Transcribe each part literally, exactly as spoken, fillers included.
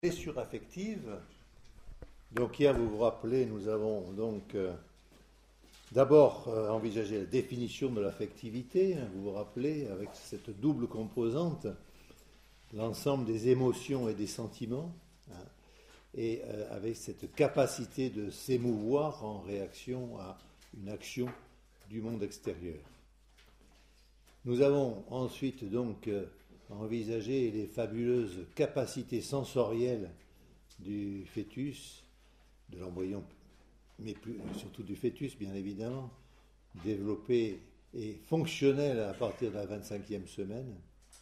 Blessure affective. Donc hier, vous vous rappelez, nous avons donc euh, d'abord euh, envisagé la définition de l'affectivité. Hein, vous vous rappelez, avec cette double composante, l'ensemble des émotions et des sentiments, hein, et euh, avec cette capacité de s'émouvoir en réaction à une action du monde extérieur. Nous avons ensuite donc euh, envisagé les fabuleuses capacités sensorielles du fœtus, de l'embryon, mais plus, surtout du fœtus bien évidemment, développées et fonctionnelles à partir de la vingt-cinquième semaine.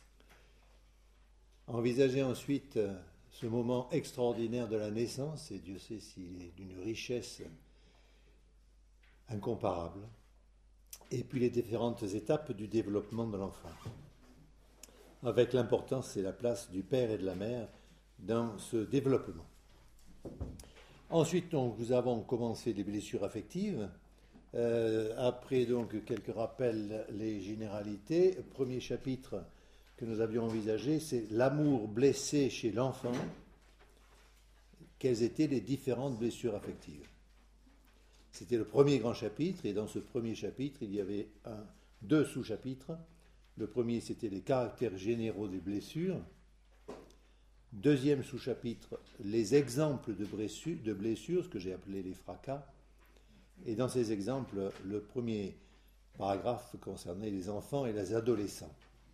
Envisager ensuite euh, ce moment extraordinaire de la naissance, et Dieu sait s'il est d'une richesse incomparable, et puis les différentes étapes du développement de l'enfant, avec l'importance et la place du père et de la mère dans ce développement. Ensuite, donc, nous avons commencé les blessures affectives. Euh, après, donc, quelques rappels, les généralités. Premier chapitre que nous avions envisagé, c'est l'amour blessé chez l'enfant. Quelles étaient les différentes blessures affectives? C'était le premier grand chapitre, et dans ce premier chapitre, il y avait un, deux sous-chapitres. Le premier, c'était les caractères généraux des blessures. Deuxième sous-chapitre, les exemples de blessures, de blessures, ce que j'ai appelé les fracas. Et dans ces exemples, le premier paragraphe concernait les enfants et les adolescents.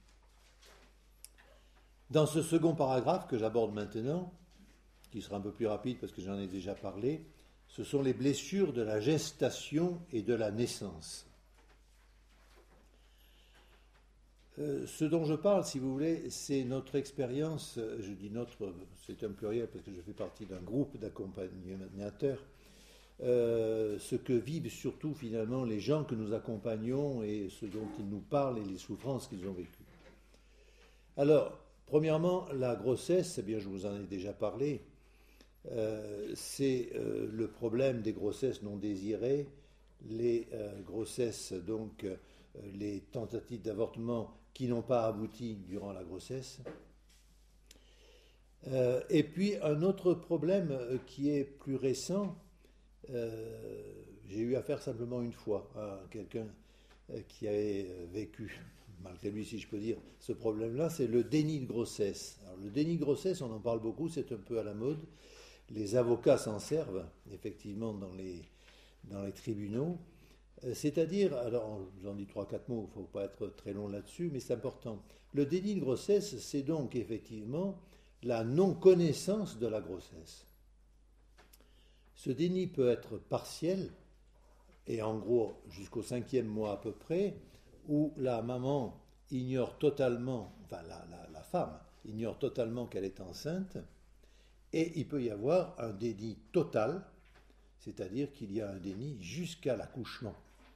Dans ce second paragraphe que j'aborde maintenant, qui sera un peu plus rapide parce que j'en ai déjà parlé, ce sont les blessures de la gestation et de la naissance. Euh, ce dont je parle, si vous voulez, c'est notre expérience, je dis notre, c'est un pluriel parce que je fais partie d'un groupe d'accompagnateurs, euh, ce que vivent surtout finalement les gens que nous accompagnons et ce dont ils nous parlent et les souffrances qu'ils ont vécues. Alors, premièrement, la grossesse, eh bien je vous en ai déjà parlé, euh, c'est euh, le problème des grossesses non désirées, les euh, grossesses, donc euh, les tentatives d'avortement qui n'ont pas abouti durant la grossesse. Euh, et puis un autre problème euh, qui est plus récent, euh, j'ai eu affaire simplement une fois à quelqu'un euh, qui avait vécu, malgré lui si je peux dire, ce problème-là, c'est le déni de grossesse. Alors, le déni de grossesse, on en parle beaucoup, c'est un peu à la mode. Les avocats s'en servent effectivement dans les, dans les tribunaux. C'est-à-dire, alors j'en dis trois, quatre mots, il ne faut pas être très long là-dessus, mais c'est important. Le déni de grossesse, c'est donc effectivement la non-connaissance de la grossesse. Ce déni peut être partiel, et en gros jusqu'au cinquième mois à peu près, où la maman ignore totalement, enfin la, la, la femme ignore totalement qu'elle est enceinte, et il peut y avoir un déni total, c'est-à-dire qu'il y a un déni jusqu'à l'accouchement.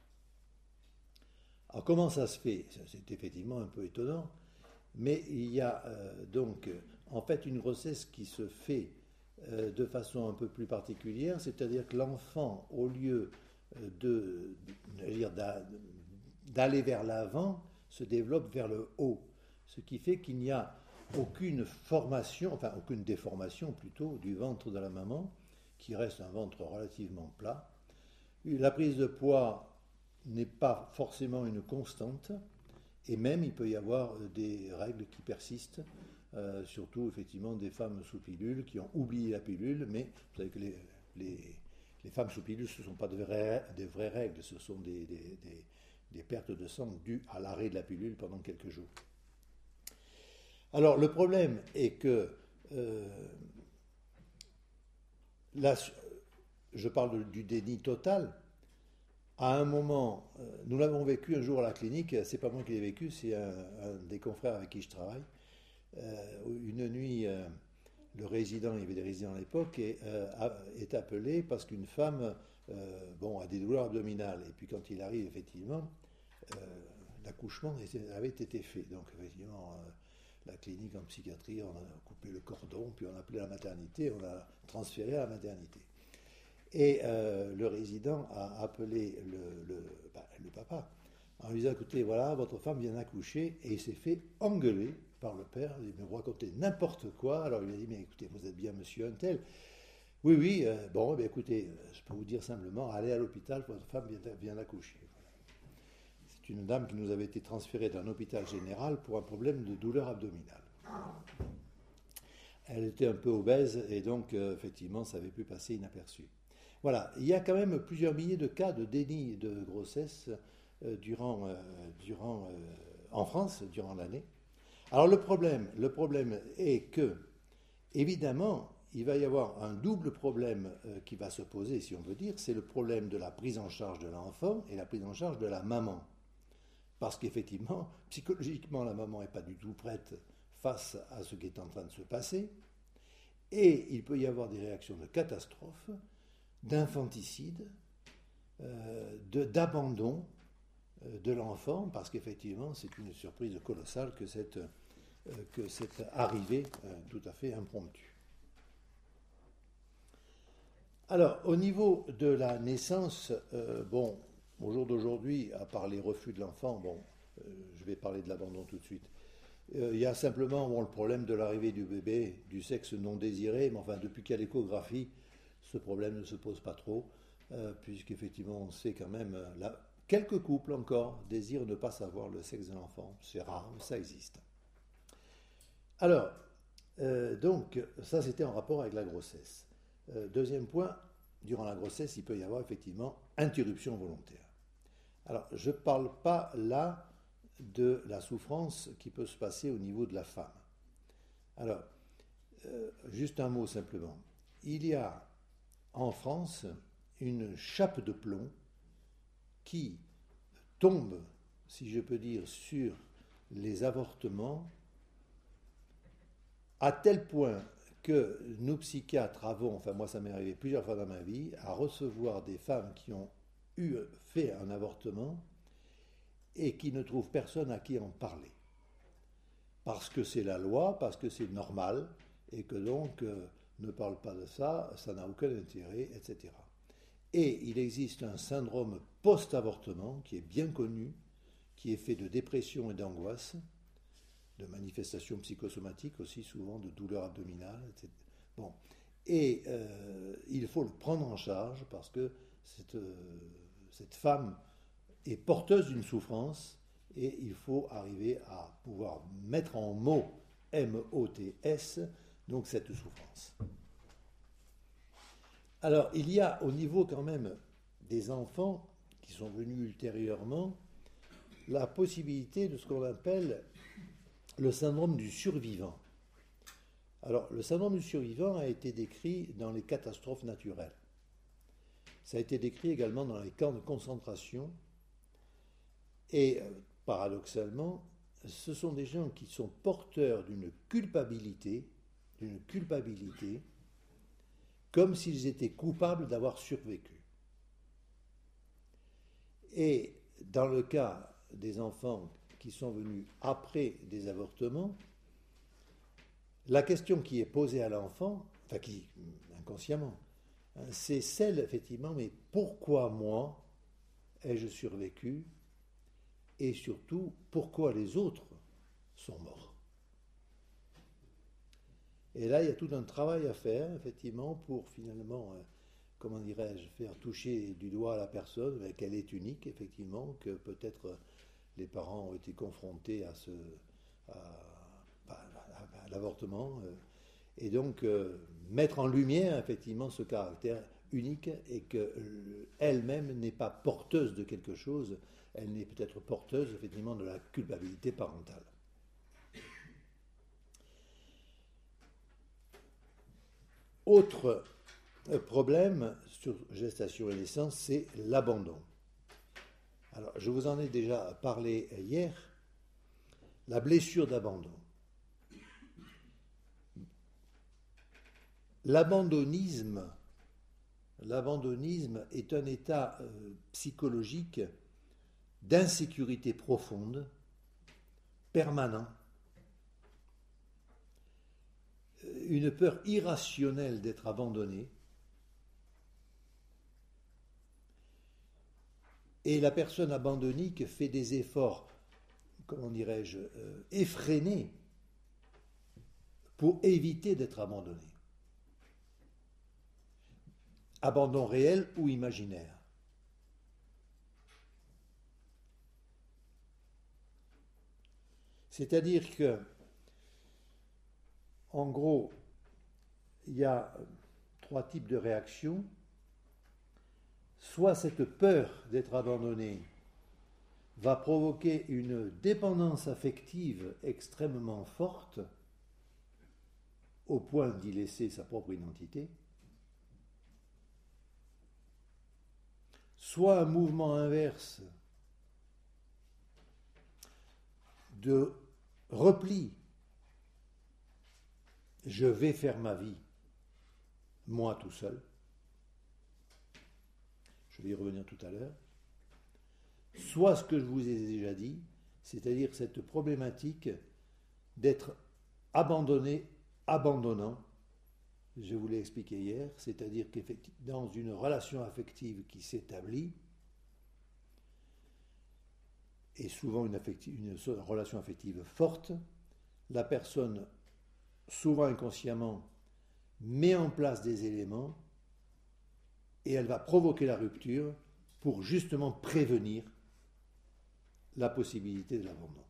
Alors comment ça se fait? C'est effectivement un peu étonnant, mais il y a euh, donc en fait une grossesse qui se fait euh, de façon un peu plus particulière, c'est-à-dire que l'enfant, au lieu de, de, dire, d'aller vers l'avant, se développe vers le haut, ce qui fait qu'il n'y a aucune formation, enfin aucune déformation plutôt, du ventre de la maman, qui reste un ventre relativement plat. La prise de poids n'est pas forcément une constante, et même il peut y avoir des règles qui persistent, euh, surtout effectivement des femmes sous pilule qui ont oublié la pilule, mais vous savez que les, les, les femmes sous pilule, ce ne sont pas de vraies, des vraies règles, ce sont des, des, des, des pertes de sang dues à l'arrêt de la pilule pendant quelques jours. Alors le problème est que euh, là, je parle de, du déni total. À un moment, euh, nous l'avons vécu un jour à la clinique, c'est pas moi qui l'ai vécu, c'est un, un des confrères avec qui je travaille. Euh, une nuit, euh, le résident, il y avait des résidents à l'époque, et, euh, a, est appelé parce qu'une femme euh, bon, a des douleurs abdominales. Et puis quand il arrive, effectivement, euh, l'accouchement avait été fait. Donc effectivement, euh, la clinique en psychiatrie, on a coupé le cordon, puis on a appelé la maternité, on a transféré à la maternité. Et euh, le résident a appelé le, le, bah, le papa en lui disant, écoutez, voilà, votre femme vient d'accoucher, et il s'est fait engueuler par le père, il me racontait n'importe quoi. Alors il lui a dit, mais écoutez, vous êtes bien monsieur un tel. Oui, oui, euh, bon, eh écoutez, je peux vous dire simplement, allez à l'hôpital, votre femme vient, vient d'accoucher. C'est une dame qui nous avait été transférée d'un hôpital général pour un problème de douleur abdominale. Elle était un peu obèse et donc, euh, effectivement, ça avait pu passer inaperçu. Voilà, il y a quand même plusieurs milliers de cas de déni de grossesse euh, durant, euh, durant, euh, en France durant l'année. Alors le problème, le problème est que, évidemment, il va y avoir un double problème euh, qui va se poser, si on veut dire, c'est le problème de la prise en charge de l'enfant et la prise en charge de la maman. Parce qu'effectivement, psychologiquement, la maman n'est pas du tout prête face à ce qui est en train de se passer. Et il peut y avoir des réactions de catastrophe, d'infanticide, euh, de, d'abandon euh, de l'enfant, parce qu'effectivement, c'est une surprise colossale que cette, euh, que cette arrivée euh, tout à fait impromptue. Alors, au niveau de la naissance, euh, bon, au jour d'aujourd'hui, à part les refus de l'enfant, bon, euh, je vais parler de l'abandon tout de suite. Euh, il y a simplement bon, le problème de l'arrivée du bébé, du sexe non désiré, mais enfin, depuis qu'il y a l'échographie, ce problème ne se pose pas trop, euh, puisqu'effectivement, on sait quand même, euh, là, quelques couples encore désirent ne pas savoir le sexe de l'enfant. C'est rare, mais ça existe. Alors, euh, donc, ça c'était en rapport avec la grossesse. Euh, deuxième point, durant la grossesse, il peut y avoir effectivement interruption volontaire. Alors, je ne parle pas là de la souffrance qui peut se passer au niveau de la femme. Alors, euh, juste un mot simplement. Il y a en France une chape de plomb qui tombe, si je peux dire, sur les avortements à tel point que nous psychiatres avons, enfin moi ça m'est arrivé plusieurs fois dans ma vie, à recevoir des femmes qui ont eu fait un avortement et qui ne trouvent personne à qui en parler. Parce que c'est la loi, parce que c'est normal, et que donc euh, ne parle pas de ça, ça n'a aucun intérêt, et cetera. Et il existe un syndrome post-avortement qui est bien connu, qui est fait de dépression et d'angoisse, de manifestations psychosomatiques aussi, souvent de douleurs abdominales, et cetera. Bon. Et euh, il faut le prendre en charge parce que cette, euh, cette femme est porteuse d'une souffrance et il faut arriver à pouvoir mettre en mots, M O T S, donc cette souffrance. Alors, il y a au niveau quand même des enfants qui sont venus ultérieurement la possibilité de ce qu'on appelle le syndrome du survivant. Alors, le syndrome du survivant a été décrit dans les catastrophes naturelles. Ça a été décrit également dans les camps de concentration. Et euh, paradoxalement, ce sont des gens qui sont porteurs d'une culpabilité, d'une culpabilité, comme s'ils étaient coupables d'avoir survécu. Et dans le cas des enfants qui sont venus après des avortements, la question qui est posée à l'enfant, enfin qui, inconsciemment, c'est celle, effectivement, mais pourquoi moi ai-je survécu? Et surtout, pourquoi les autres sont morts? Et là, il y a tout un travail à faire, effectivement, pour finalement, euh, comment dirais-je, faire toucher du doigt à la personne, qu'elle est unique, effectivement, que peut-être euh, les parents ont été confrontés à, ce, à, à, à, à l'avortement, euh, et donc euh, mettre en lumière, effectivement, ce caractère unique et qu'elle-même n'est pas porteuse de quelque chose, elle n'est peut-être porteuse, effectivement, de la culpabilité parentale. Autre problème sur gestation et naissance, c'est l'abandon. Alors, je vous en ai déjà parlé hier, la blessure d'abandon. L'abandonnisme, l'abandonnisme est un état euh, psychologique d'insécurité profonde, permanent, une peur irrationnelle d'être abandonné, Et la personne abandonnique fait des efforts, comment dirais-je, euh, effrénés pour éviter d'être abandonné. Abandon réel ou imaginaire. C'est-à-dire que, en gros, il y a trois types de réactions. Soit cette peur d'être abandonné va provoquer une dépendance affective extrêmement forte, au point d'y laisser sa propre identité, soit un mouvement inverse de repli. Je vais faire ma vie, moi tout seul. Je vais y revenir tout à l'heure. Soit ce que je vous ai déjà dit, c'est-à-dire cette problématique d'être abandonné, abandonnant. Je vous l'ai expliqué hier, c'est-à-dire qu'effectivement, dans une relation affective qui s'établit, et souvent une, affective, une relation affective forte, la personne, souvent inconsciemment, met en place des éléments et elle va provoquer la rupture pour justement prévenir la possibilité de l'abandon.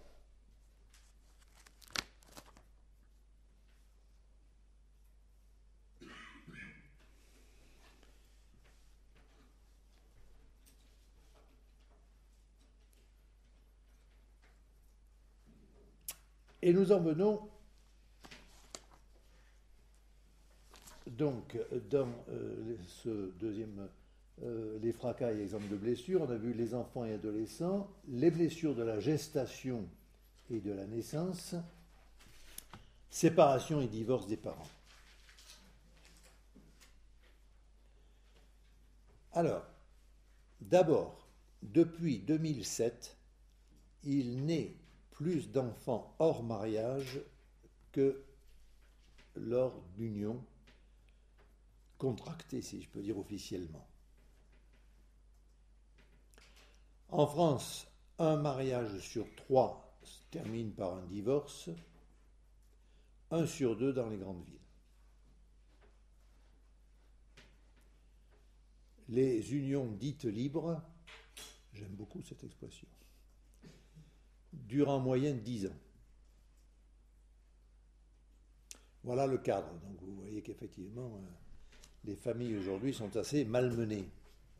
Et nous en venons donc dans euh, ce deuxième, euh, les fracas et exemples de blessures. On a vu les enfants et adolescents, les blessures de la gestation et de la naissance, séparation et divorce des parents. Alors, d'abord, depuis deux mille sept, il naît plus d'enfants hors mariage que lors d'unions contractées, si je peux dire officiellement. En France, un mariage sur trois se termine par un divorce, un sur deux dans les grandes villes. Les unions dites libres, j'aime beaucoup cette expression, durent en moyenne dix ans. Voilà le cadre. Donc vous voyez qu'effectivement, les familles aujourd'hui sont assez malmenées.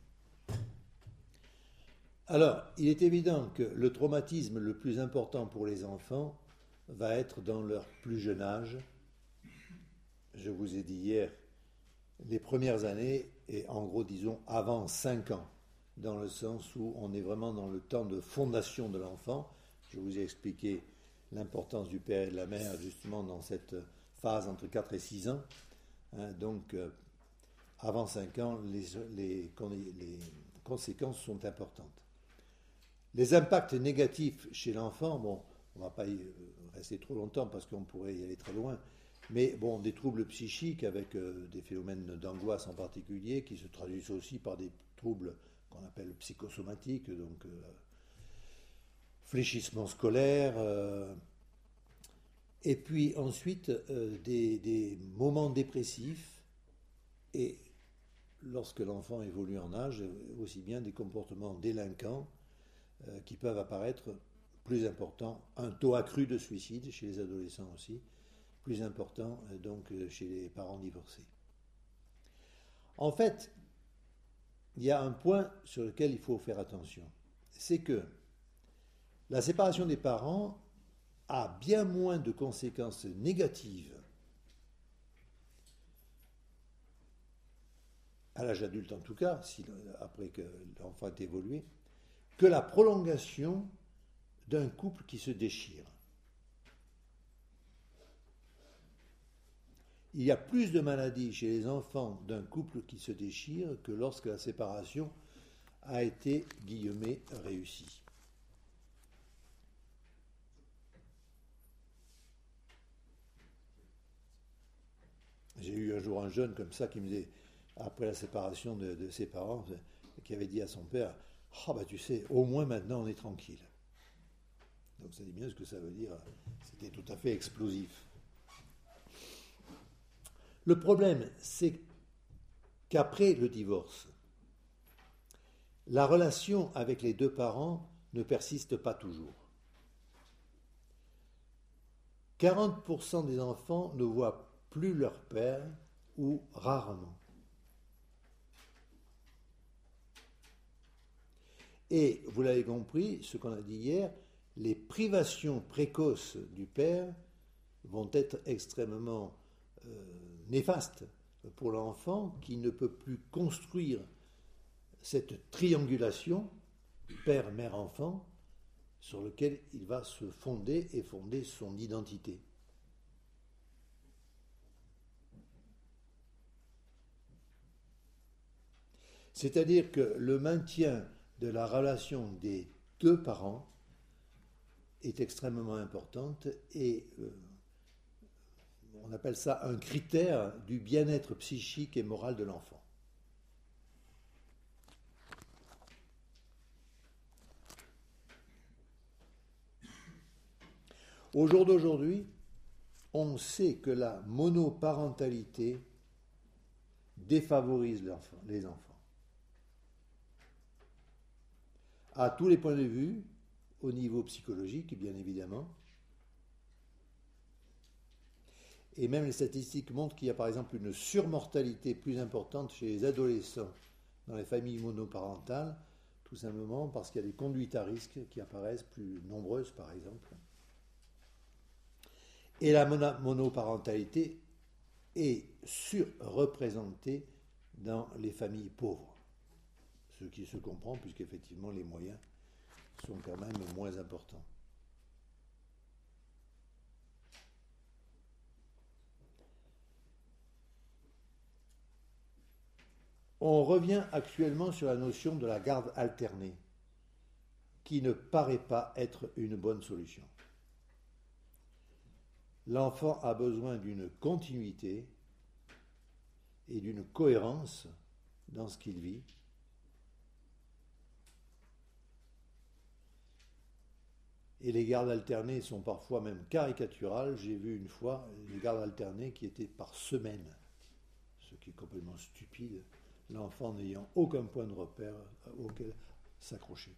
Alors, il est évident que le traumatisme le plus important pour les enfants va être dans leur plus jeune âge. Je vous ai dit hier, les premières années, et en gros, disons, avant cinq ans, dans le sens où on est vraiment dans le temps de fondation de l'enfant. Je vous ai expliqué l'importance du père et de la mère, justement, dans cette phase entre quatre et six ans. Hein, donc, euh, avant cinq ans, les, les, les conséquences sont importantes. Les impacts négatifs chez l'enfant, bon, on ne va pas y rester trop longtemps parce qu'on pourrait y aller très loin, mais bon, des troubles psychiques avec euh, des phénomènes d'angoisse en particulier qui se traduisent aussi par des troubles qu'on appelle psychosomatiques, donc euh, fléchissement scolaire, euh, et puis ensuite euh, des, des moments dépressifs, et lorsque l'enfant évolue en âge, aussi bien des comportements délinquants euh, qui peuvent apparaître plus importants, un taux accru de suicide chez les adolescents aussi, plus important euh, donc euh, chez les parents divorcés. En fait, il y a un point sur lequel il faut faire attention, c'est que la séparation des parents a bien moins de conséquences négatives à l'âge adulte en tout cas, si, après que l'enfant ait évolué, que la prolongation d'un couple qui se déchire. Il y a plus de maladies chez les enfants d'un couple qui se déchire que lorsque la séparation a été, guillemets, réussie. J'ai eu un jour un jeune comme ça qui me disait, après la séparation de, de ses parents, qui avait dit à son père, Ah bah tu sais, au moins maintenant on est tranquille. Donc ça dit bien ce que ça veut dire, c'était tout à fait explosif. Le problème, c'est qu'après le divorce, la relation avec les deux parents ne persiste pas toujours. quarante pour cent des enfants ne voient plus leur père ou rarement. Et, vous l'avez compris, ce qu'on a dit hier, les privations précoces du père vont être extrêmement euh, néfastes pour l'enfant qui ne peut plus construire cette triangulation père, mère, enfant sur lequel il va se fonder et fonder son identité. C'est-à-dire que le maintien de la relation des deux parents est extrêmement importante et euh, on appelle ça un critère du bien-être psychique et moral de l'enfant. Au jour d'aujourd'hui, on sait que la monoparentalité défavorise les enfants. À tous les points de vue, au niveau psychologique, bien évidemment. Et même les statistiques montrent qu'il y a par exemple une surmortalité plus importante chez les adolescents dans les familles monoparentales, tout simplement parce qu'il y a des conduites à risque qui apparaissent plus nombreuses, par exemple. Et la monoparentalité est surreprésentée dans les familles pauvres. Ce qui se comprend, puisqu'effectivement les moyens sont quand même moins importants. On revient actuellement sur la notion de la garde alternée, qui ne paraît pas être une bonne solution. L'enfant a besoin d'une continuité et d'une cohérence dans ce qu'il vit. Et les gardes alternées sont parfois même caricaturales. J'ai vu une fois des gardes alternées qui étaient par semaine, ce qui est complètement stupide, l'enfant n'ayant aucun point de repère auquel s'accrocher.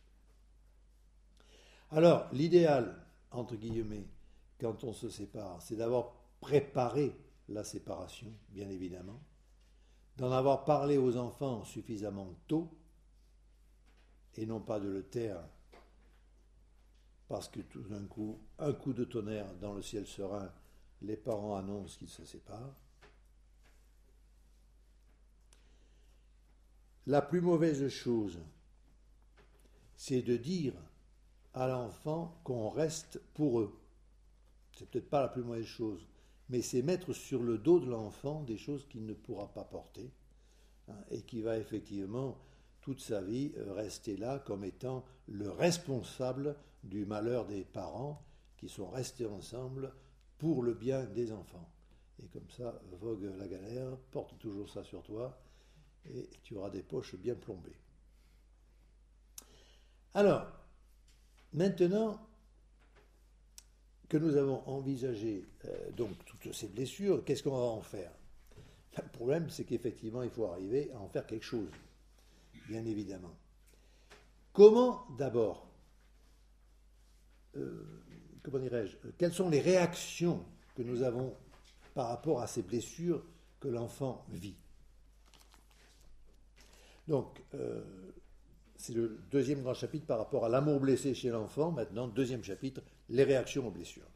Alors, l'idéal, entre guillemets, quand on se sépare, c'est d'avoir préparé la séparation, bien évidemment, d'en avoir parlé aux enfants suffisamment tôt, et non pas de le taire parce que tout d'un coup, un coup de tonnerre dans le ciel serein, les parents annoncent qu'ils se séparent. La plus mauvaise chose, c'est de dire à l'enfant qu'on reste pour eux. C'est peut-être pas la plus mauvaise chose, mais c'est mettre sur le dos de l'enfant des choses qu'il ne pourra pas porter, hein, et qui va effectivement toute sa vie rester là comme étant le responsable du malheur des parents qui sont restés ensemble pour le bien des enfants. Et comme ça, vogue la galère, porte toujours ça sur toi et tu auras des poches bien plombées. Alors, maintenant que nous avons envisagé euh, donc toutes ces blessures, qu'est-ce qu'on va en faire? Le problème, c'est qu'effectivement, il faut arriver à en faire quelque chose, bien évidemment. Comment d'abord, euh, comment dirais-je, quelles sont les réactions que nous avons par rapport à ces blessures que l'enfant vit? Donc, euh, c'est le deuxième grand chapitre par rapport à l'amour blessé chez l'enfant. Maintenant, deuxième chapitre, les réactions aux blessures.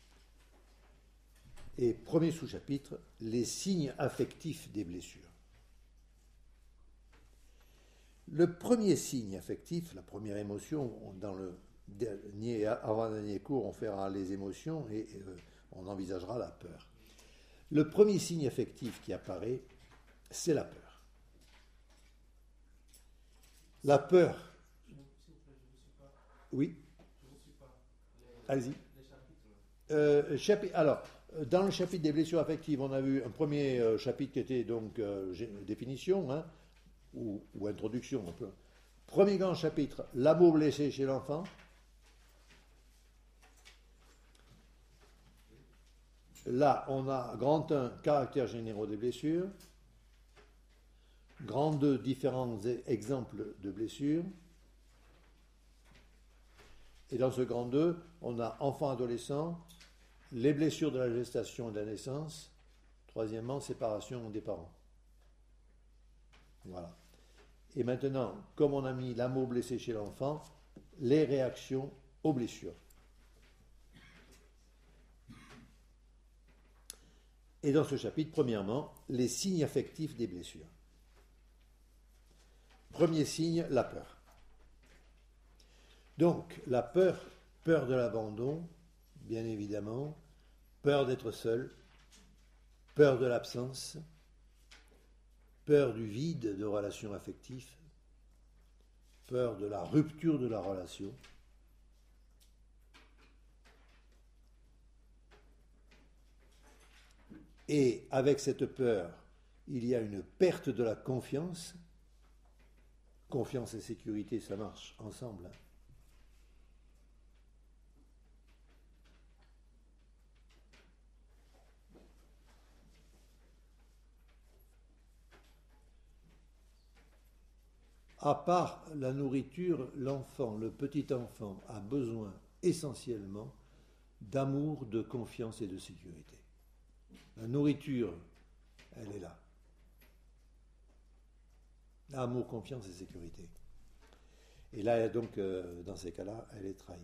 Et premier sous-chapitre, les signes affectifs des blessures. Le premier signe affectif, la première émotion, dans le dernier, avant-dernier cours, on fera les émotions et euh, on envisagera la peur. Le premier signe affectif qui apparaît, c'est la peur. La peur. Oui. Allez-y. Euh, chapitre, alors, dans le chapitre des blessures affectives, on a vu un premier euh, chapitre qui était donc euh, définition, hein, ou, ou introduction, un peu, Premier grand chapitre, l'amour blessé chez l'enfant. Là, on a grand un, caractères généraux des blessures. Grand deux, différents exemples de blessures. Et dans ce grand deux, on a enfant-adolescent, les blessures de la gestation et de la naissance. Troisièmement, séparation des parents. Voilà. Et maintenant, comme on a mis l'amour blessé chez l'enfant, les réactions aux blessures. Et dans ce chapitre, premièrement, les signes affectifs des blessures. Premier signe, la peur. Donc, la peur, peur de l'abandon, bien évidemment, peur d'être seul, peur de l'absence, peur du vide de relations affectives, peur de la rupture de la relation. Et avec cette peur, il y a une perte de la confiance. Confiance et sécurité, ça marche ensemble. À part la nourriture, l'enfant, le petit enfant, a besoin essentiellement d'amour, de confiance et de sécurité. La nourriture, elle est là. Amour, confiance et sécurité. Et là, donc, euh, dans ces cas-là, elle est trahie.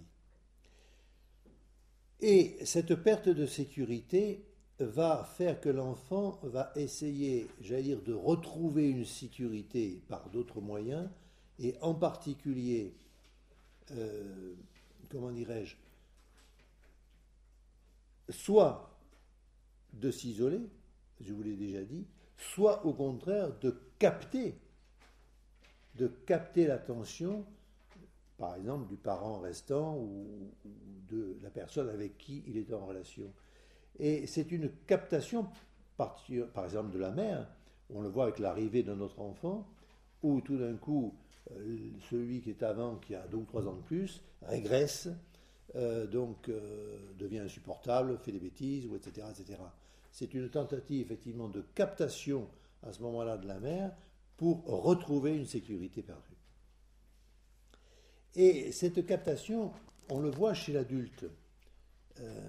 Et cette perte de sécurité va faire que l'enfant va essayer, j'allais dire, de retrouver une sécurité par d'autres moyens, et en particulier, euh, comment dirais-je, soit de s'isoler, je vous l'ai déjà dit, soit au contraire de capter, de capter l'attention, par exemple, du parent restant ou de la personne avec qui il est en relation. Et c'est une captation, par exemple de la mère, on le voit avec l'arrivée de notre enfant, où tout d'un coup, celui qui est avant, qui a deux ou trois ans de plus, régresse, euh, donc euh, devient insupportable, fait des bêtises, ou et cetera, et cetera. C'est une tentative effectivement de captation à ce moment-là de la mère pour retrouver une sécurité perdue. Et cette captation, on le voit chez l'adulte. Euh,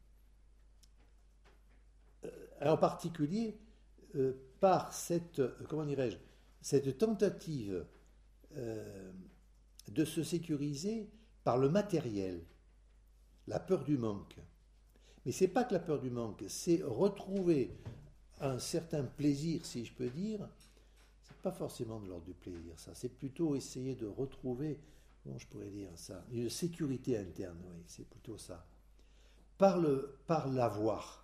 en particulier euh, par cette, comment dirais-je, cette tentative euh, de se sécuriser par le matériel, la peur du manque. Mais ce n'est pas que la peur du manque, c'est retrouver un certain plaisir, si je peux dire. Ce n'est pas forcément de l'ordre du plaisir, ça. C'est plutôt essayer de retrouver, comment je pourrais dire ça, une sécurité interne, oui, c'est plutôt ça. Par, le, par l'avoir.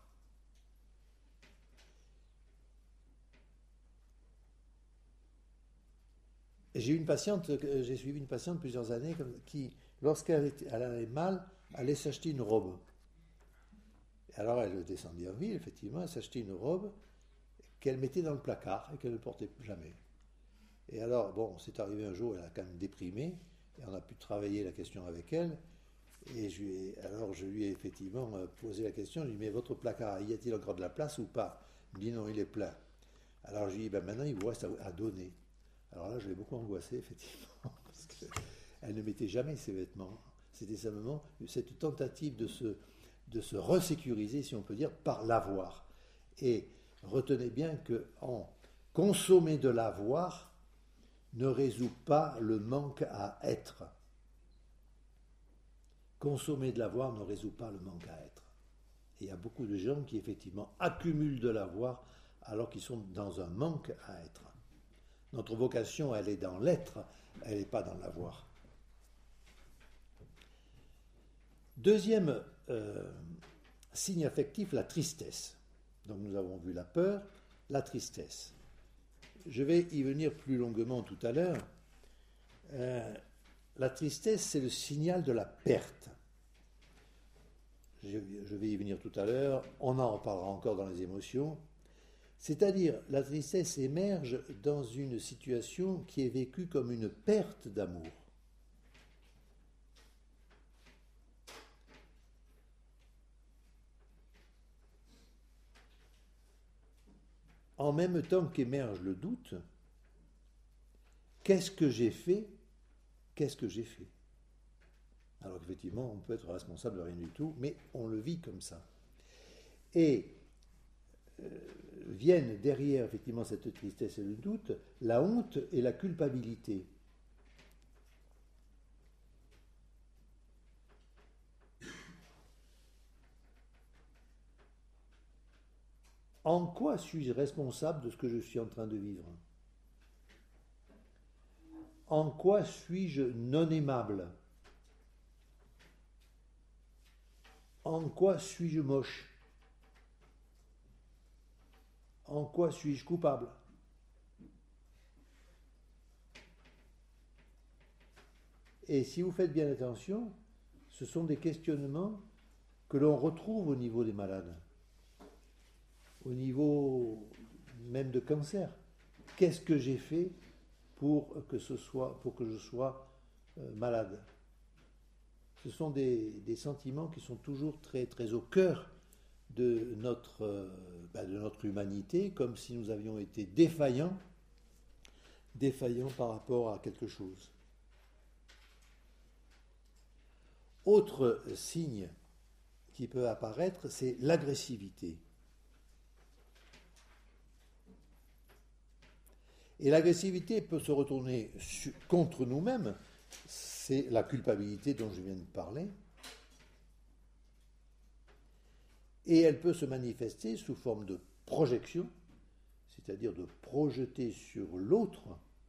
J'ai une patiente, j'ai suivi une patiente plusieurs années qui, lorsqu'elle était, elle allait mal, allait s'acheter une robe. Et alors elle descendait en ville, effectivement, elle s'achetait une robe qu'elle mettait dans le placard et qu'elle ne portait jamais. Et alors, bon, c'est arrivé un jour, elle a quand même déprimé, et on a pu travailler la question avec elle. Et je lui ai, alors je lui ai effectivement posé la question, je lui ai dit, mais votre placard, y a-t-il encore de la place ou pas? Il me dit, non, il est plein. Alors je lui ai dit, ben maintenant il vous reste à, à donner. Alors là, je l'ai beaucoup angoissée, effectivement, parce qu'elle ne mettait jamais ses vêtements. C'était simplement cette tentative de se, de se resécuriser, si on peut dire, par l'avoir. Et retenez bien qu'en consommer de l'avoir ne résout pas le manque à être. Consommer de l'avoir ne résout pas le manque à être. Et il y a beaucoup de gens qui, effectivement, accumulent de l'avoir alors qu'ils sont dans un manque à être. Notre vocation, elle est dans l'être, elle n'est pas dans l'avoir. Deuxième euh, signe affectif, la tristesse. Donc nous avons vu la peur, la tristesse. Je vais y venir plus longuement tout à l'heure. Euh, la tristesse, c'est le signal de la perte. Je, je vais y venir tout à l'heure, on en reparlera encore dans les émotions. C'est-à-dire, la tristesse émerge dans une situation qui est vécue comme une perte d'amour. En même temps qu'émerge le doute, qu'est-ce que j'ai fait? Qu'est-ce que j'ai fait? Alors effectivement, on peut être responsable de rien du tout, mais on le vit comme ça. Et euh, viennent derrière effectivement cette tristesse et le doute, la honte et la culpabilité. En quoi suis-je responsable de ce que je suis en train de vivre? En quoi suis-je non aimable? En quoi suis-je moche? En quoi suis-je coupable? Et si vous faites bien attention, ce sont des questionnements que l'on retrouve au niveau des malades, au niveau même de cancer. Qu'est-ce que j'ai fait pour que, ce soit, pour que je sois euh, malade? Ce sont des, des sentiments qui sont toujours très, très au cœur de notre, euh, bah, de notre humanité, comme si nous avions été défaillants, défaillants par rapport à quelque chose. Autre signe qui peut apparaître, c'est l'agressivité. Et l'agressivité peut se retourner contre nous-mêmes, c'est la culpabilité dont je viens de parler, et elle peut se manifester sous forme de projection, c'est-à-dire de projeter sur l'autre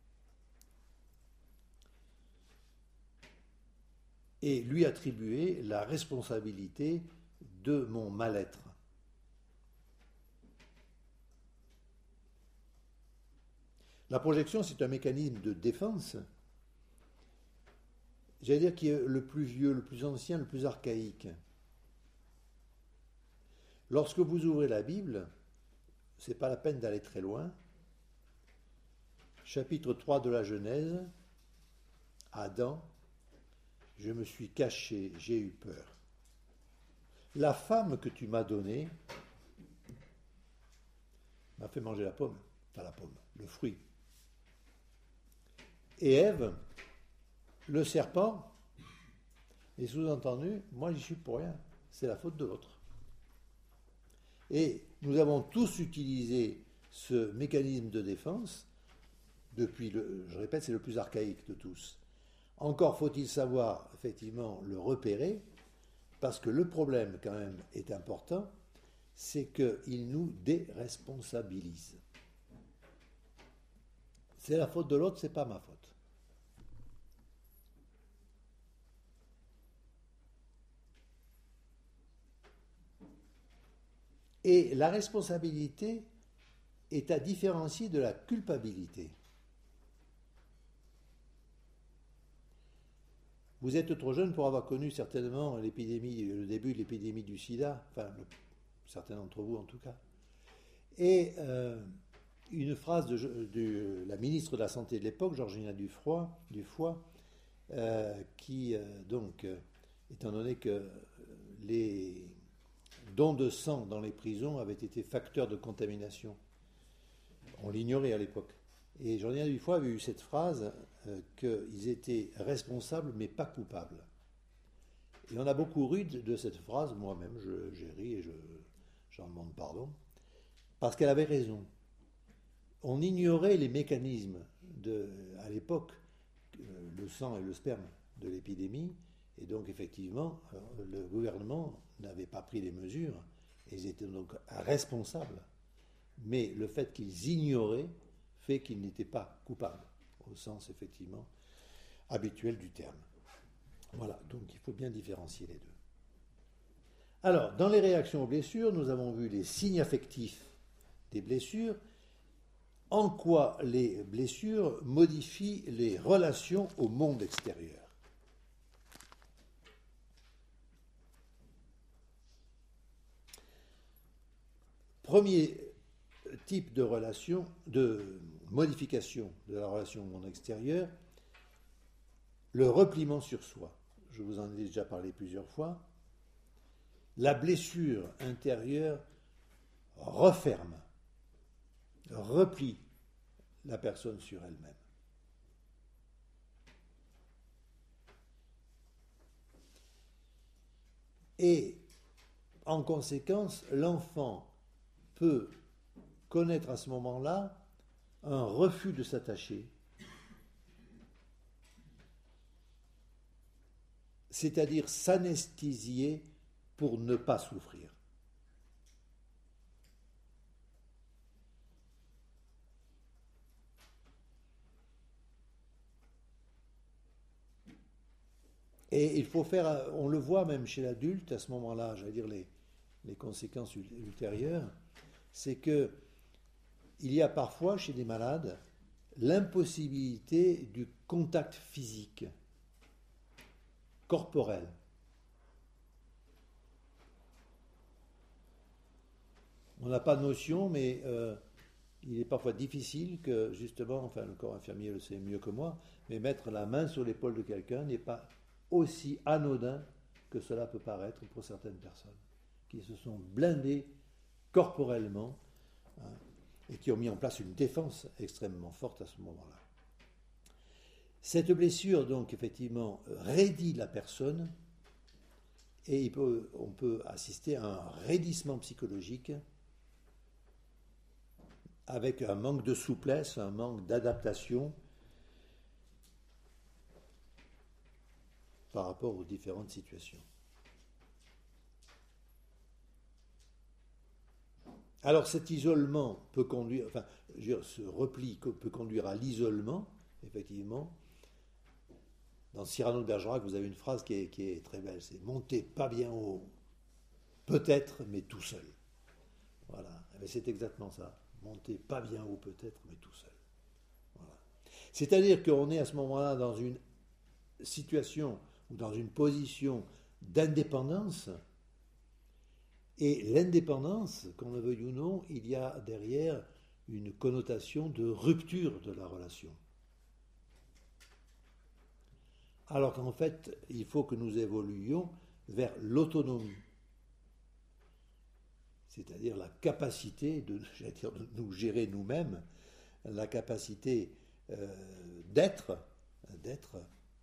et lui attribuer la responsabilité de mon mal-être. La projection, c'est un mécanisme de défense, j'allais dire qui est le plus vieux, le plus ancien, le plus archaïque. Lorsque vous ouvrez la Bible, ce n'est pas la peine d'aller très loin. Chapitre trois de la Genèse, Adam, je me suis caché, j'ai eu peur. La femme que tu m'as donnée m'a fait manger la pomme, enfin la pomme, le fruit. Et Ève, le serpent, est sous-entendu, moi j'y suis pour rien, c'est la faute de l'autre. Et nous avons tous utilisé ce mécanisme de défense depuis, le, je répète, c'est le plus archaïque de tous. Encore faut-il savoir effectivement le repérer, parce que le problème quand même est important, c'est qu'il nous déresponsabilise. C'est la faute de l'autre, c'est pas ma faute. Et la responsabilité est à différencier de la culpabilité. Vous êtes trop jeune pour avoir connu certainement l'épidémie, le début de l'épidémie du sida, enfin, le, certains d'entre vous en tout cas. Et euh, une phrase de, de la ministre de la Santé de l'époque, Georgina Dufoy, Dufoy euh, qui, euh, donc, euh, étant donné que les dons de sang dans les prisons avaient été facteurs de contamination, on l'ignorait à l'époque. Et Georgina Dufoy avait eu cette phrase euh, qu'ils étaient responsables mais pas coupables. Et on a beaucoup ri de, de cette phrase, moi-même je, j'ai ri et je, j'en demande pardon, parce qu'elle avait raison. On ignorait les mécanismes de, à l'époque, euh, le sang et le sperme de l'épidémie, et donc effectivement, euh, le gouvernement n'avait pas pris les mesures, et ils étaient donc responsables. Mais le fait qu'ils ignoraient fait qu'ils n'étaient pas coupables, au sens effectivement habituel du terme. Voilà, donc il faut bien différencier les deux. Alors, dans les réactions aux blessures, nous avons vu les signes affectifs des blessures, en quoi les blessures modifient les relations au monde extérieur. Premier type de relation, de modification de la relation au monde extérieur, le repliement sur soi. Je vous en ai déjà parlé plusieurs fois. La blessure intérieure referme, replie la personne sur elle-même. Et en conséquence, l'enfant peut connaître à ce moment-là un refus de s'attacher, c'est-à-dire s'anesthésier pour ne pas souffrir. Et il faut faire, on le voit même chez l'adulte à ce moment-là, j'allais dire les, les conséquences ultérieures, c'est que il y a parfois chez des malades l'impossibilité du contact physique, corporel. On n'a pas de notion, mais euh, il est parfois difficile que, justement, enfin le corps infirmier le sait mieux que moi, mais mettre la main sur l'épaule de quelqu'un n'est pas aussi anodin que cela peut paraître pour certaines personnes, qui se sont blindées corporellement, hein, et qui ont mis en place une défense extrêmement forte à ce moment-là. Cette blessure, donc, effectivement, raidit la personne, et il peut, on peut assister à un raidissement psychologique avec un manque de souplesse, un manque d'adaptation par rapport aux différentes situations. Alors cet isolement peut conduire, enfin, je veux dire, ce repli peut conduire à l'isolement, effectivement. Dans Cyrano de Bergerac, vous avez une phrase qui est, qui est très belle, c'est « Montez pas bien haut, peut-être, mais tout seul ». Voilà, mais c'est exactement ça. Montez pas bien haut peut-être, mais tout seul. Voilà. C'est-à-dire qu'on est à ce moment-là dans une situation ou dans une position d'indépendance, et l'indépendance, qu'on le veuille ou non, il y a derrière une connotation de rupture de la relation. Alors qu'en fait, il faut que nous évoluions vers l'autonomie, c'est-à-dire la capacité de, j'allais dire, de nous gérer nous-mêmes, la capacité euh, d'être, d'être.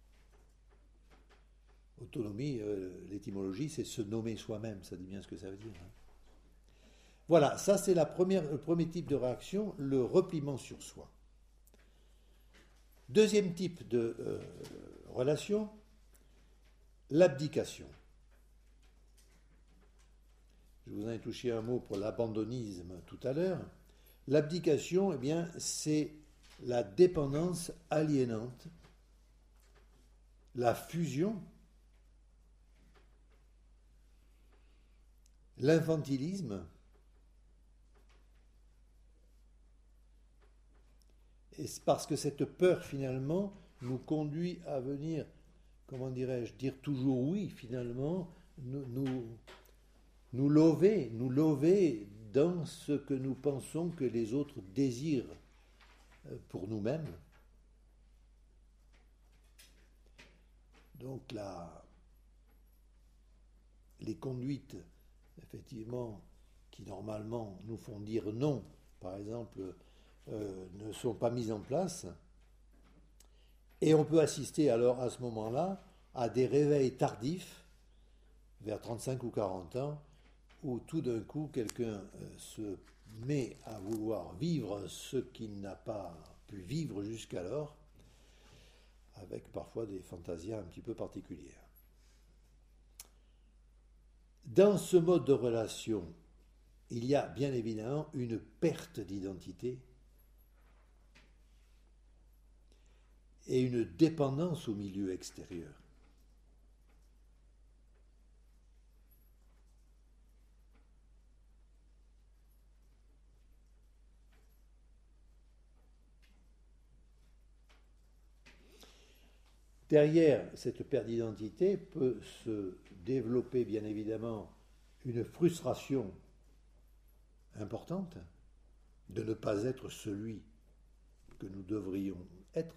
Autonomie, euh, l'étymologie, c'est se nommer soi-même, ça dit bien ce que ça veut dire. Hein. Voilà, ça c'est la première, le premier type de réaction, le repliement sur soi. Deuxième type de euh, relation, l'abdication. Je vous en ai touché un mot pour l'abandonnisme tout à l'heure. L'abdication, eh bien, c'est la dépendance aliénante, la fusion, l'infantilisme, et c'est parce que cette peur finalement nous conduit à venir, comment dirais-je, dire toujours oui finalement, nous, nous, nous lover, nous lover dans ce que nous pensons que les autres désirent pour nous-mêmes. Donc là, les conduites effectivement, qui normalement nous font dire non, par exemple, euh, ne sont pas mises en place. Et on peut assister alors à ce moment-là à des réveils tardifs, vers trente-cinq ou quarante ans, où tout d'un coup quelqu'un euh, se met à vouloir vivre ce qu'il n'a pas pu vivre jusqu'alors, avec parfois des fantasias un petit peu particulières. Dans ce mode de relation, il y a bien évidemment une perte d'identité et une dépendance au milieu extérieur. Derrière cette perte d'identité peut se développer bien évidemment une frustration importante, de ne pas être celui que nous devrions être,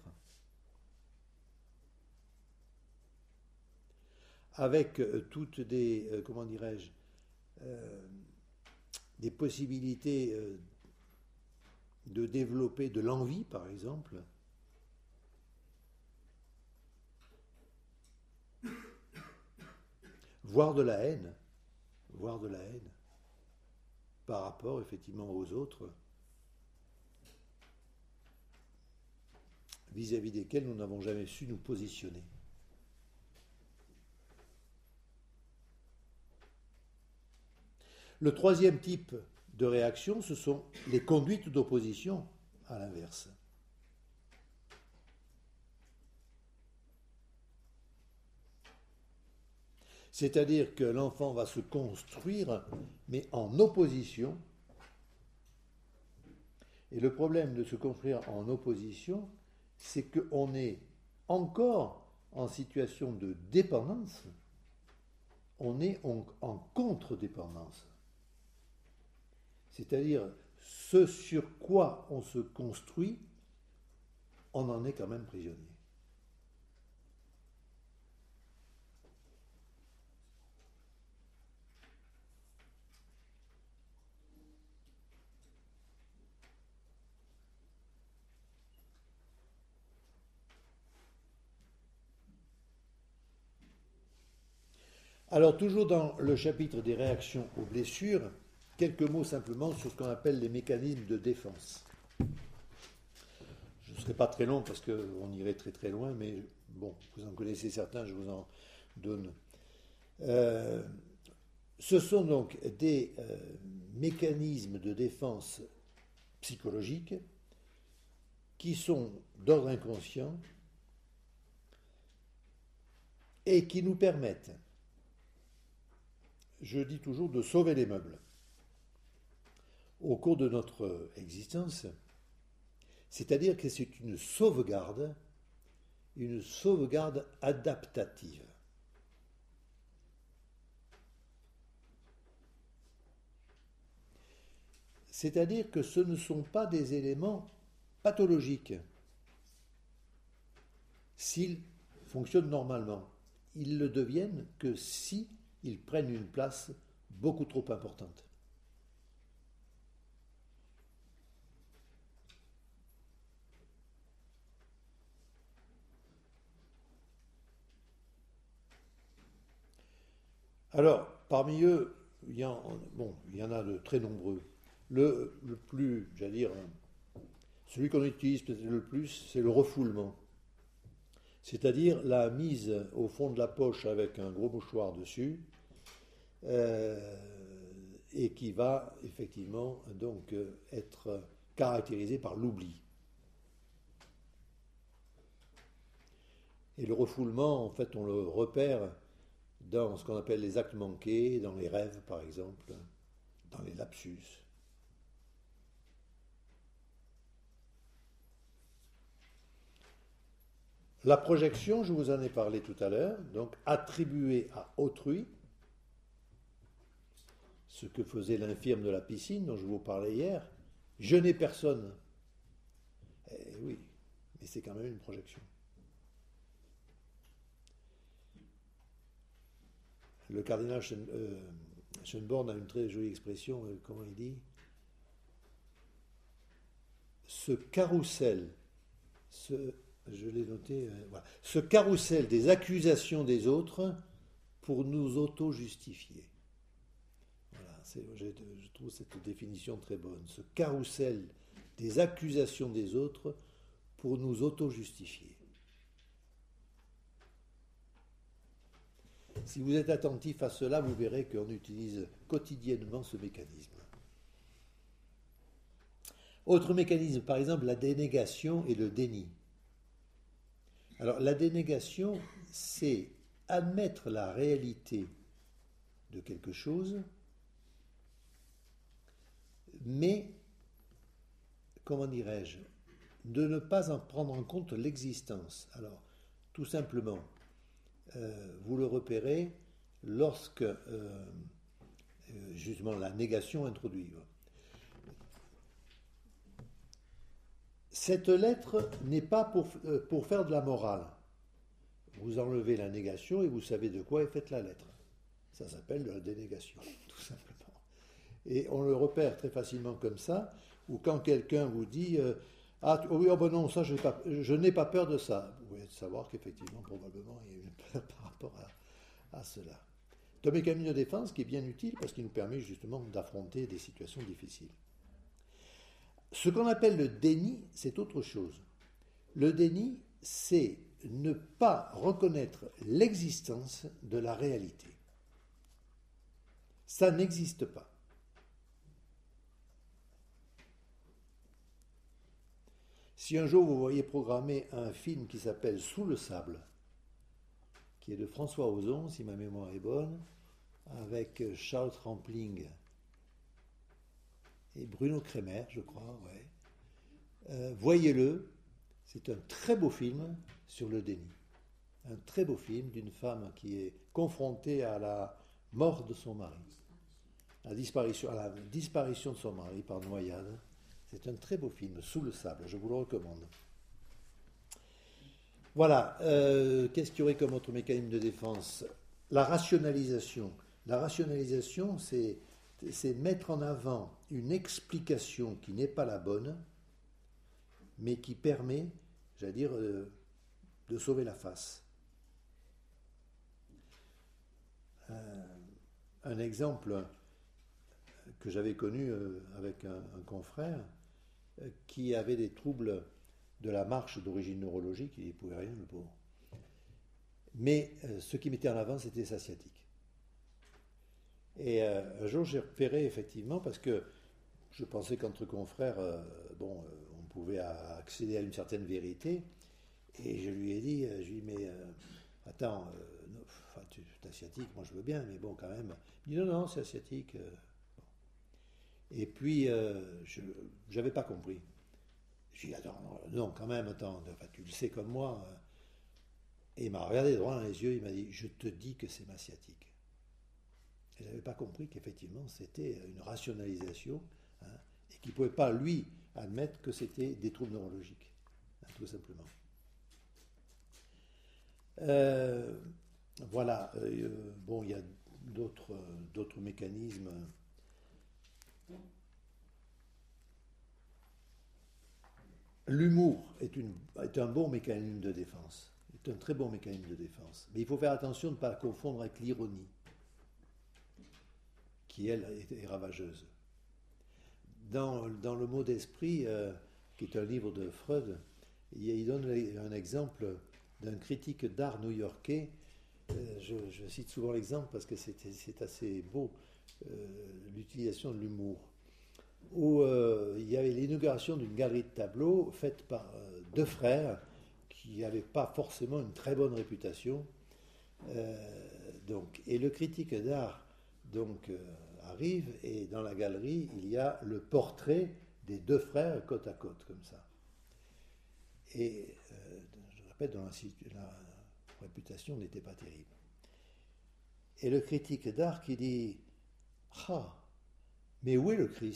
avec euh, toutes des, euh, comment dirais-je, euh, des possibilités euh, de développer de l'envie, par exemple, voire de la haine, voire de la haine, par rapport effectivement aux autres, vis-à-vis desquels nous n'avons jamais su nous positionner. Le troisième type de réaction, ce sont les conduites d'opposition à l'inverse. C'est-à-dire que l'enfant va se construire, mais en opposition. Et le problème de se construire en opposition, c'est qu'on est encore en situation de dépendance, on est en, en contre-dépendance. C'est-à-dire, ce sur quoi on se construit, on en est quand même prisonnier. Alors, toujours dans le chapitre des réactions aux blessures, quelques mots simplement sur ce qu'on appelle les mécanismes de défense. Je ne serai pas très long parce qu'on irait très très loin, mais bon, vous en connaissez certains, je vous en donne. Euh, ce sont donc des euh, mécanismes de défense psychologiques qui sont d'ordre inconscient et qui nous permettent, je dis toujours, de sauver les meubles au cours de notre existence, c'est-à-dire que c'est une sauvegarde, une sauvegarde adaptative. C'est-à-dire que ce ne sont pas des éléments pathologiques s'ils fonctionnent normalement. Ils le deviennent que si ils prennent une place beaucoup trop importante. Alors, parmi eux, il y en, bon, il y en a de très nombreux. Le, le plus, j'allais dire, celui qu'on utilise peut-être le plus, c'est le refoulement. C'est-à-dire la mise au fond de la poche avec un gros mouchoir dessus, euh, et qui va effectivement donc être caractérisé par l'oubli. Et le refoulement, en fait, on le repère dans ce qu'on appelle les actes manqués, dans les rêves par exemple, dans les lapsus. La projection, je vous en ai parlé tout à l'heure, donc attribuer à autrui, ce que faisait l'infirme de la piscine dont je vous parlais hier, je n'ai personne. Eh oui, mais c'est quand même une projection. Le cardinal Schönborn a une très jolie expression, comment il dit ? Ce carrousel, ce, je l'ai noté, euh, voilà, ce carrousel des accusations des autres pour nous auto-justifier. Voilà, c'est, je, je trouve cette définition très bonne. Ce carrousel des accusations des autres pour nous auto-justifier. Si vous êtes attentif à cela, vous verrez qu'on utilise quotidiennement ce mécanisme. Autre mécanisme, par exemple, la dénégation et le déni. Alors, la dénégation, c'est admettre la réalité de quelque chose, mais, comment dirais-je, de ne pas en prendre en compte l'existence. Alors, tout simplement, euh, vous le repérez lorsque, euh, justement, la négation introduit. Cette lettre n'est pas pour, euh, pour faire de la morale. Vous enlevez la négation et vous savez de quoi est faite la lettre. Ça s'appelle de la dénégation, tout simplement. Et on le repère très facilement comme ça, ou quand quelqu'un vous dit euh, ah oui, oh ben non, ça je n'ai pas, je n'ai pas peur de ça. Vous pouvez savoir qu'effectivement, probablement, il y a une peur par rapport à, à cela. C'est un mécanisme de défense qui est bien utile parce qu'il nous permet justement d'affronter des situations difficiles. Ce qu'on appelle le déni, c'est autre chose. Le déni, c'est ne pas reconnaître l'existence de la réalité. Ça n'existe pas. Si un jour vous voyez programmer un film qui s'appelle Sous le sable, qui est de François Ozon, si ma mémoire est bonne, avec Charles Rampling et Bruno Kremer, je crois, ouais. Euh, voyez-le, c'est un très beau film sur le déni. Un très beau film d'une femme qui est confrontée à la mort de son mari, à la disparition, à la disparition de son mari par noyade. C'est un très beau film, Sous le sable, je vous le recommande. Voilà, euh, qu'est-ce qu'il y aurait comme autre mécanisme de défense? La rationalisation. La rationalisation, c'est, c'est mettre en avant une explication qui n'est pas la bonne, mais qui permet, j'allais dire, euh, de sauver la face. Euh, un exemple que j'avais connu euh, avec un, un confrère euh, qui avait des troubles de la marche d'origine neurologique, il ne pouvait rien, le pauvre. Mais euh, ce qui mettait en avant, c'était sa sciatique. Et euh, un jour, j'ai repéré effectivement, parce que je pensais qu'entre confrères, euh, bon, euh, on pouvait accéder à une certaine vérité. Et je lui ai dit, euh, je lui ai dit, mais euh, attends, euh, non, enfin, tu, ta sciatique, moi je veux bien, mais bon, quand même. Il dit, non, non, c'est asiatique. Euh, bon. Et puis, euh, je n'avais pas compris. J'ai dit, attends, non, non, quand même, attends, enfin, tu le sais comme moi. Euh, et il m'a regardé droit dans les yeux, il m'a dit, je te dis que c'est ma sciatique. Et je n'avais pas compris qu'effectivement, c'était une rationalisation, hein, et qu'il ne pouvait pas, lui, admettre que c'était des troubles neurologiques, hein, tout simplement. Euh, voilà, euh, bon, il y a d'autres, d'autres mécanismes. L'humour est, une, est un bon mécanisme de défense, est un très bon mécanisme de défense. Mais il faut faire attention de ne pas la confondre avec l'ironie, qui, elle, est, est ravageuse. Dans, dans Le mot d'esprit, euh, qui est un livre de Freud, il donne un exemple d'un critique d'art new-yorkais. Euh, je, je cite souvent l'exemple parce que c'est, c'est assez beau, euh, l'utilisation de l'humour. Où euh, il y avait l'inauguration d'une galerie de tableaux faite par euh, deux frères qui n'avaient pas forcément une très bonne réputation. Euh, donc, et le critique d'art donc, euh, arrive et dans la galerie, il y a le portrait des deux frères côte à côte, comme ça. Et euh, je répète, dans la, la réputation n'était pas terrible. Et le critique d'art qui dit « Ah, mais où est le Christ ?»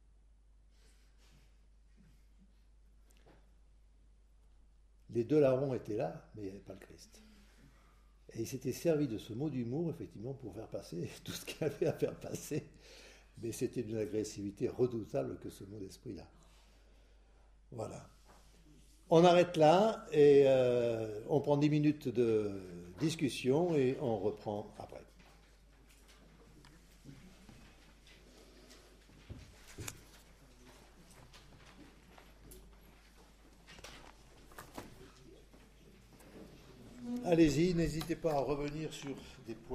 Les deux larrons étaient là, mais il n'y avait pas le Christ. Et il s'était servi de ce mot d'humour, effectivement, pour faire passer tout ce qu'il avait à faire passer. Mais c'était d'une agressivité redoutable que ce mot d'esprit-là. Voilà. On arrête là et euh, on prend dix minutes de discussion et on reprend après. Allez-y, n'hésitez pas à revenir sur des points.